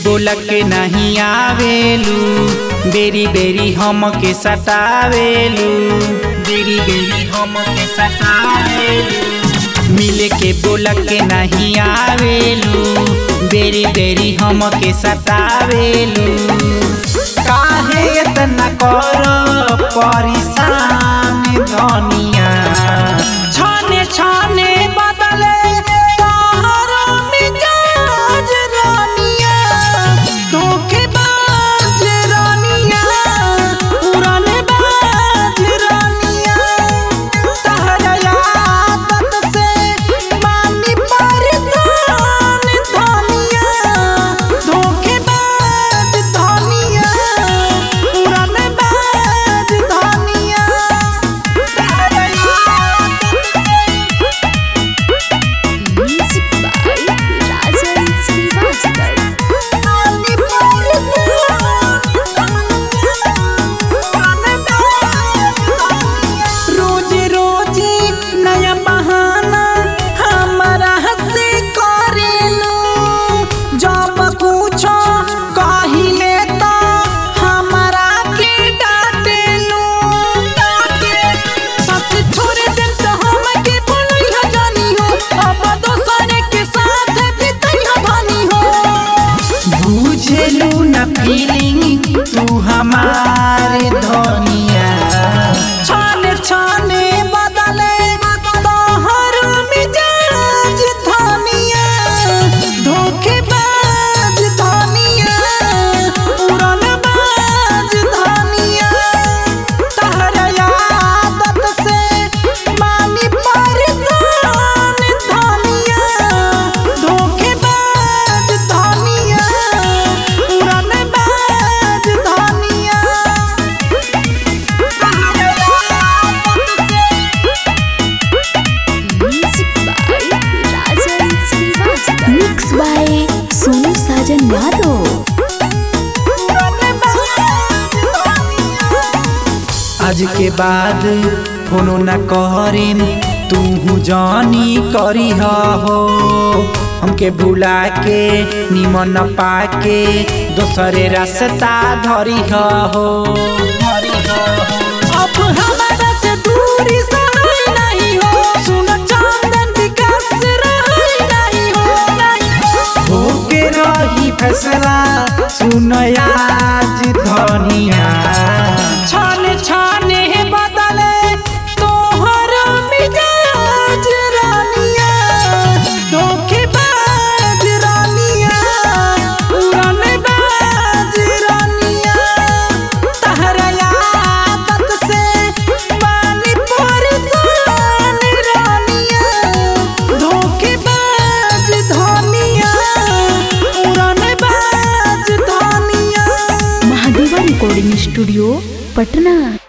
बोला के नहीं आवेलू, बेरी बेरी हम के सतावेलू, बेरी बेरी हम के सतावेलू। मिले के बोला के नहीं आवेलू, बेरी बेरी हम के सतावेलू। काहे इतना करो परेशान दुनिया, छाने छाने बदले तोहरो मिजाज रानिया, धोखेबाज रानिया, उड़ानेबाज रानिया। तहरा आदत से मानी परेशान धनिया, धोखेबाज धनिया, उड़ानेबाज धनिया। फीलिंग तू हमारे धनिया, छाने छाने बदले तोहर मिजाज धनिया, धोखेबाज धनिया, उड़ानबाज धनिया। तहरा आदत से मानी परेशान धनिया, धोखेबाज धनिया, मिक्स बाय सोनू साजन यादव। आज के बाद फोनो न करेम, तू जानी करी हो, हमके भुला के निमन पाके दोसरे रास्ता धरी हो। अब हमारा से दूरी सही नहीं हो, सुन चंदन विकास रही नहीं हो के रही फैसला सुन आज धनिया, छाने छाने बदले तोहर मिजाज रानिया, धोखेबाज रानिया, उड़ानेबाज रानिया। तहरा आदत से मानी परेशान रानिया, धोखेबाज धनिया, उड़ानेबाज धनिया। महादेवा रिकॉर्डिंग स्टूडियो पटना।